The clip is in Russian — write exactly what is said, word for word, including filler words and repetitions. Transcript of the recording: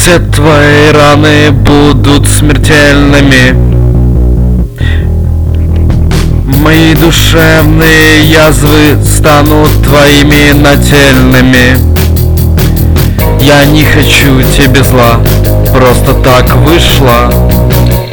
Все твои раны будут смертельными. Мои душевные язвы станут твоими нательными. Я не хочу тебе зла, просто так вышло.